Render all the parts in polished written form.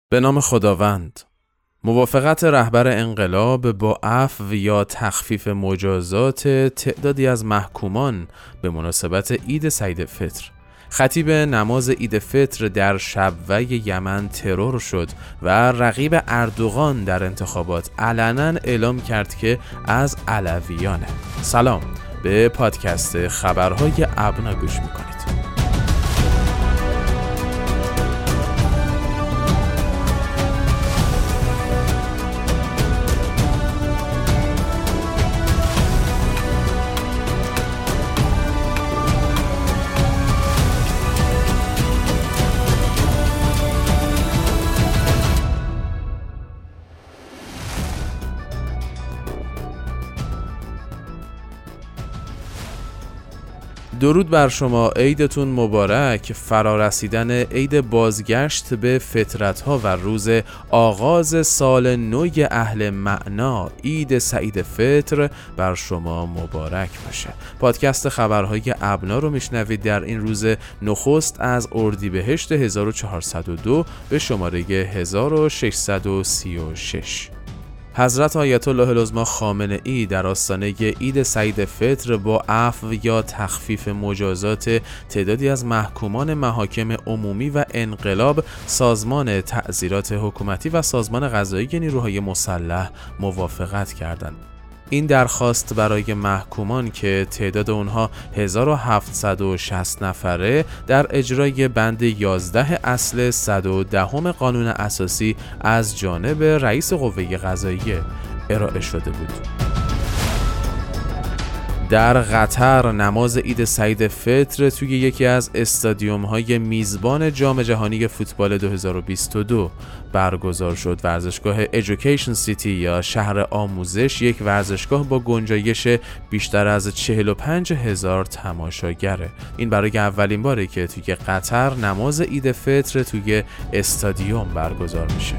به نام خداوند. موافقت رهبر انقلاب با عفو یا تخفیف مجازات تعدادی از محکومان به مناسبت عید سعید فطر. خطیب نماز عید فطر در شبوه یمن ترور شد و رقیب اردوغان در انتخابات علنا اعلام کرد که از علویانه. سلام، به پادکست خبرهای ابنا گوش میکنید. درود بر شما، عیدتون مبارک. فرارسیدن عید بازگشت به فطرت‌ها و روز آغاز سال نو اهل معنا، عید سعید فطر بر شما مبارک باشه. پادکست خبرهای ابنا رو میشنوید در این روز نخست از اردیبهشت 1402 به شماره 1636. حضرت آیت الله العظمی خامنه ای در آستانه عید سعید فطر با عفو یا تخفیف مجازات تعدادی از محکومان محاکم عمومی و انقلاب، سازمان تعزیرات حکومتی و سازمان قضایی نیروهای مسلح موافقت کردند. این درخواست برای محکومان که تعداد اونها 1760 نفره در اجرای بند 11 اصل 110 قانون اساسی از جانب رئیس قوه قضاییه ارائه شده بود. در قطر نماز عید سعید فطر توی یکی از استادیوم‌های میزبان جام جهانی فوتبال 2022 برگزار شد. ورزشگاه ایژوکیشن سیتی یا شهر آموزش یک ورزشگاه با گنجایش بیشتر از 45,000 تماشاگره. این برای اولین باره که توی قطر نماز عید فطر توی استادیوم برگزار میشه.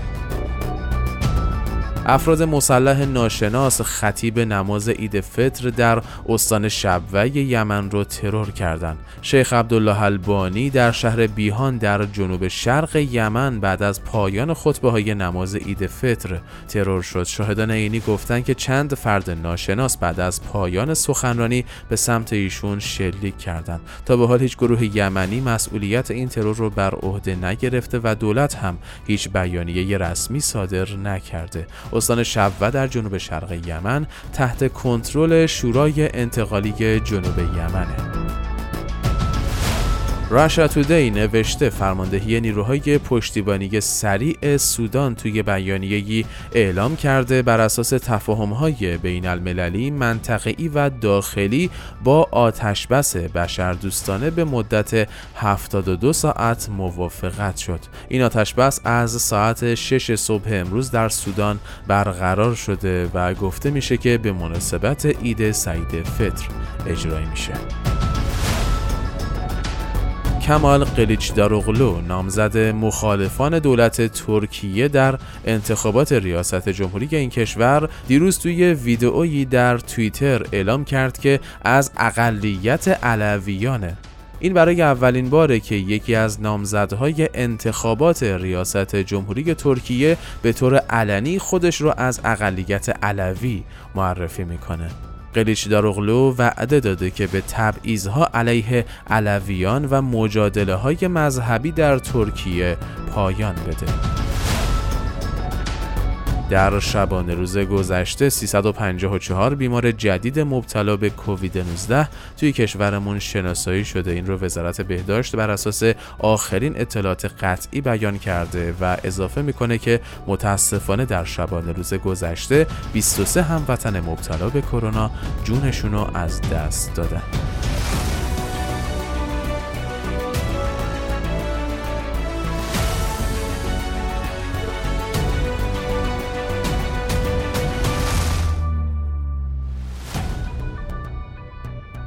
افراد مسلح ناشناس خطیب نماز عید فطر در استان شبوه یمن رو ترور کردند. شیخ عبدالله البانی در شهر بیهان در جنوب شرق یمن بعد از پایان خطبه‌های نماز عید فطر ترور شد. شاهدان عینی گفتند که چند فرد ناشناس بعد از پایان سخنرانی به سمت ایشون شلیک کردند. تا به حال هیچ گروه یمنی مسئولیت این ترور رو بر عهده نگرفته و دولت هم هیچ بیانیه رسمی صادر نکرده. استان شبوه در جنوب شرق یمن تحت کنترل شورای انتقالی جنوب یمنه. راشا تودی نوشته فرماندهی نیروهای پشتیبانی سریع سودان توی بیانیه‌ای اعلام کرده بر اساس تفاهم‌های بین المللی، منطقه‌ای و داخلی با آتشبس بشردوستانه به مدت 72 ساعت موافقت شد. این آتشبس از ساعت 6 صبح امروز در سودان برقرار شده و گفته میشه که به مناسبت عید سعید فطر اجرایی میشه. کمال قلیچداروغلو نامزد مخالفان دولت ترکیه در انتخابات ریاست جمهوری این کشور دیروز توی ویدئویی در توییتر اعلام کرد که از اقلیت علویانه. این برای اولین باره که یکی از نامزدهای انتخابات ریاست جمهوری ترکیه به طور علنی خودش رو از اقلیت علوی معرفی میکنه. قلیچداروغلو وعده داده که به تبعیض‌ها علیه علویان و مجادله‌های مذهبی در ترکیه پایان بده. در شبانه روز گذشته 354 بیمار جدید مبتلا به کووید 19 توی کشورمون شناسایی شده. این رو وزارت بهداشت بر اساس آخرین اطلاعات قطعی بیان کرده و اضافه میکنه که متاسفانه در شبانه روز گذشته 23 هموطن مبتلا به کرونا جونشون رو از دست دادن.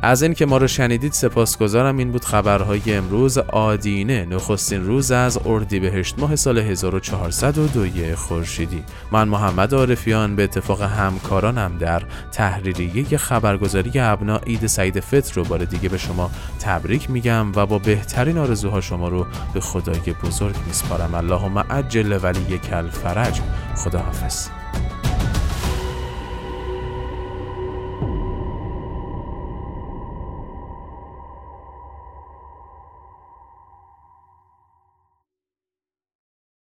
از این که ما رو شنیدید سپاسگزارم. این بود خبرهای امروز آدینه، نخستین روز از اردیبهشت ماه سال 1402 خورشیدی. من محمد عارفیان به اتفاق همکارانم در تحریریه خبرگزاری ابنا عید سعید فطر رو بار دیگه به شما تبریک میگم و با بهترین آرزوها شما رو به خدای بزرگ میسپارم. اللهم عجل ولیک الفرج. خداحافظ.